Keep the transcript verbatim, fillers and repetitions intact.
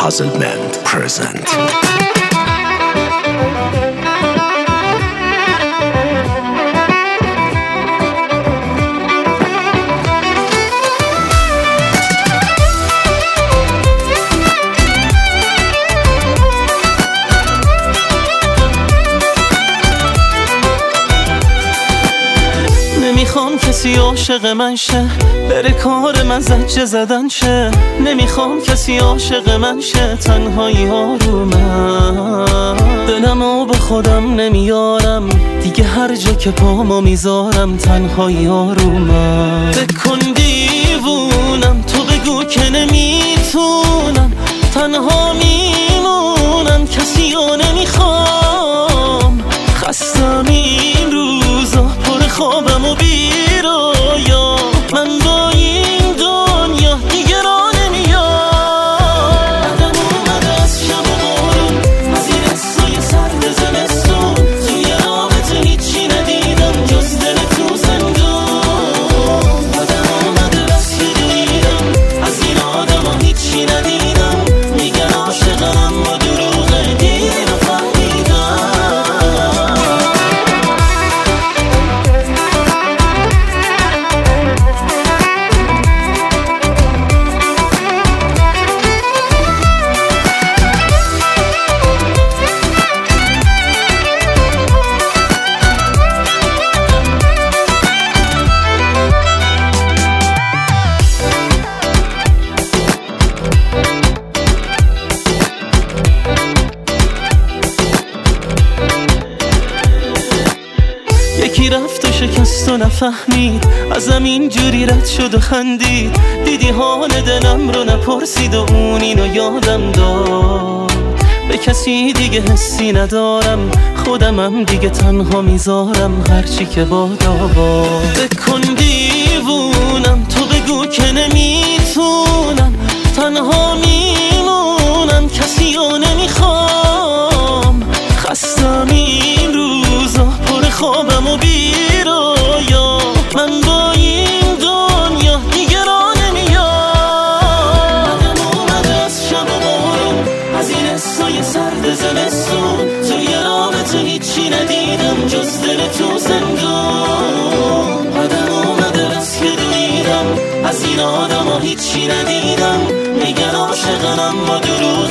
Puzzle Band present. نمیخوام کسی عاشق من شه، بره کار من زجه زدن شه. نمیخوام کسی عاشق من شه، تنهایی ها رو من. دلمو با خودم نمیارم دیگه، هر جا که پامو میذارم تنهایی ها رو من. بکن دیوونم، تو بگو که نمیتونم، تنها میمونم، کسی ها نمیخوام. خستم این روزا، پر خوابم و بیرویا، من با این دنیا دیگه را نمیام. بعدم اومده از شب و بارون، از این حسای سرد زمستون، توی رابطه هیچی ندیدم جز دل تو زندون. بعدم اومده بس که دویدم از این آدم ها هیچی ندیدم، میگن عاشقم و دروغه، دیر فهمیدم. یکی رفت و شکست و نفهمید، ازم اینجوری رد شد و خندید. دیدی حال دلم رو نپرسید و اون اینو یادم داد. به کسی دیگه حسی ندارم، خودمم دیگه تنها میذارم، هرچی که بادا باد. بکن دیوونم، تو بگو که نمیتونم، تنها میمونم، کسی ها نمیخوام. خستم این روزا، پر خوابم و بیرویا، من با این دنیا دیگه را نمیام. بعدم اومده از شب و بارون، از این حسای سرد زمستون، توی رابطه هیچی ندیدم جز دل تو زندون. بعدم اومده بس که دویدم از این آدم ها هیچی ندیدم، میگن عاشقم با دروغ،